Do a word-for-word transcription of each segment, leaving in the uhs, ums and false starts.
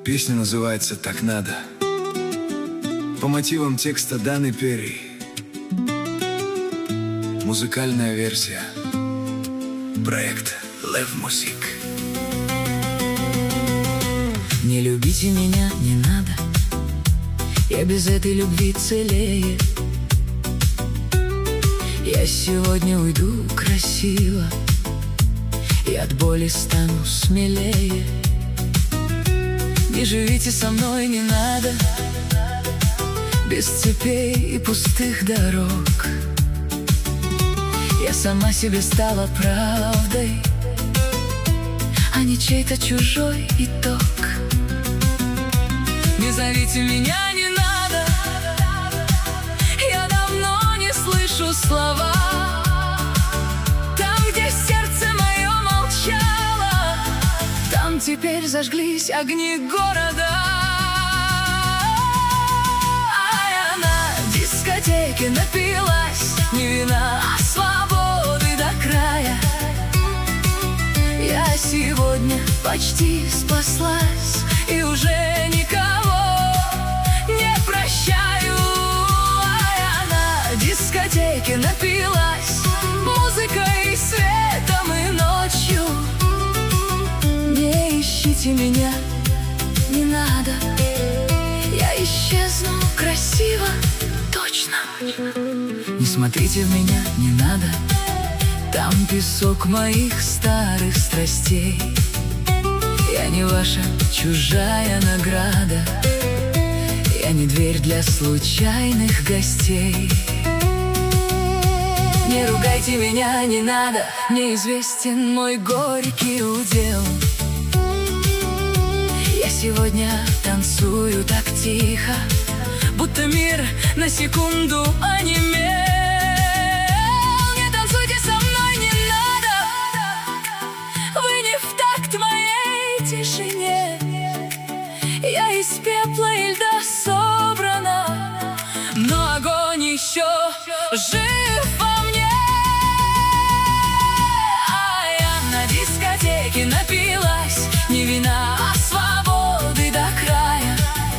Песня называется «Так надо». По мотивам текста Даны Перри. Музыкальная версия. Проект Лев Мусик. Не любите меня, не надо. Я без этой любви целее. Я сегодня уйду красиво и от боли стану смелее. Не живите со мной, не надо, без цепей и пустых дорог. Я сама себе стала правдой, а не чей-то чужой итог. Не зовите меня, не надо, я давно не слышу слова. Там, где сердце мое молчало, там теперь зажглись огни города. А я на дискотеке напилась, не вина, а свободы до края. Я сегодня почти спаслась и уже никого не прощаю. А я на дискотеке напилась музыкой, светом и ночью. Не ищите меня, не надо, я исчезну красиво, точно. Не смотрите в меня, не надо, там песок моих старых страстей. Я не ваша чужая награда, я не дверь для случайных гостей. Не ругайте меня, не надо, мне известен мой горький удел. Я сегодня танцую так тихо, будто мир на секунду онемел. Не танцуйте со мной, не надо, вы не в такт моей тишине. Я из пепла и льда собрана, но огонь еще жив во мне. А я на дискотеке напилась, не вина, а свободы до края.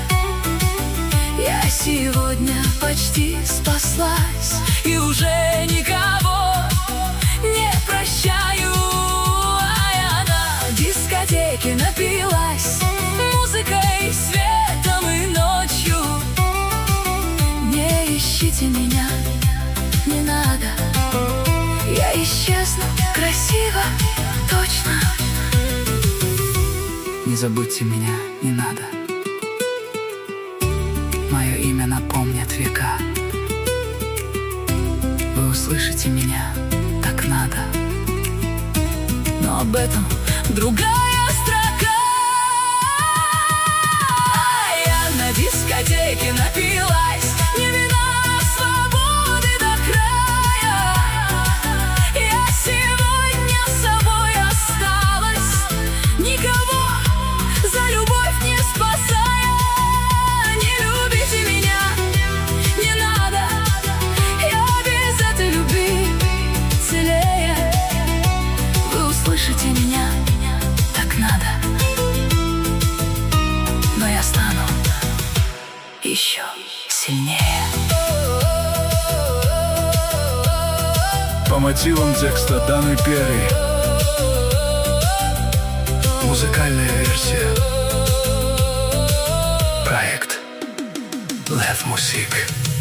Я сегодня почти спаслась и уже никого не прощаю. А я на дискотеке напилась музыкой, светом и ночью. Не ищите меня, не надо, я исчезну красиво, точно. Не забудьте меня, не надо, мое имя напомнят века. Вы услышите меня, так надо, но об этом другая строка. А я на дискотеке напилась, не вина, а свободы до края. Я сегодня с собой осталась, никого за любовь не спасая. Не любите меня, не надо, я без этой любви целее. Вы услышите меня, так надо, но я стану еще сильнее. По мотивам текста Даны Перри. Музыкальная версия. Проект Лев Мусик.